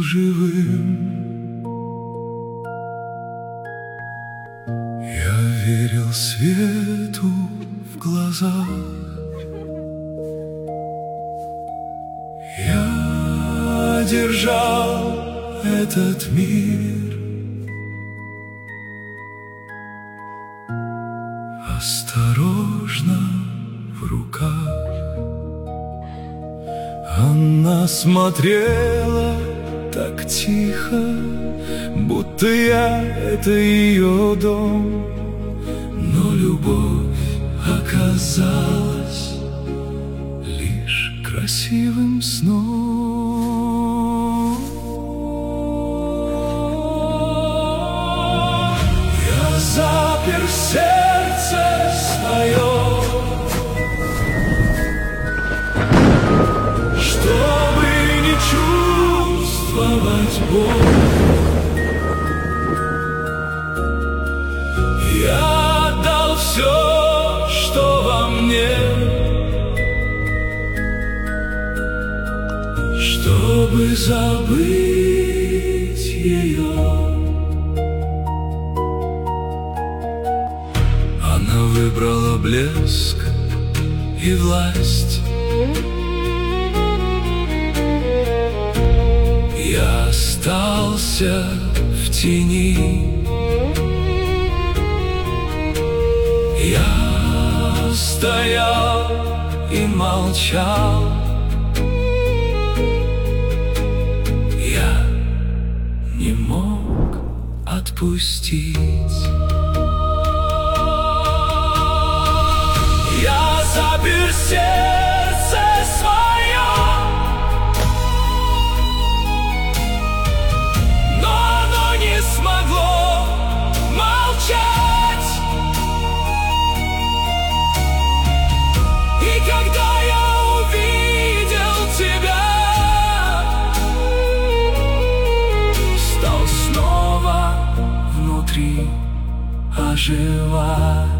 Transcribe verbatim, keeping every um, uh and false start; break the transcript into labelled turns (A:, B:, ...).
A: живым. Я верил свету в глазах, я держал этот мир. Осторожно в руках она смотрела так тихо, будто я — это ее дом. Но любовь оказалась лишь красивым сном. Я запер сердце свое, чтобы не чувствовать боль. Я отдал все, что во мне, чтобы забыть ее. Она выбрала блеск и власть. Я остался в тени. Я стоял и молчал. Я не мог отпустить. Я запер сердце свое, но оно не смогло молчать. И когда я увидел тебя, стал снова внутри оживать.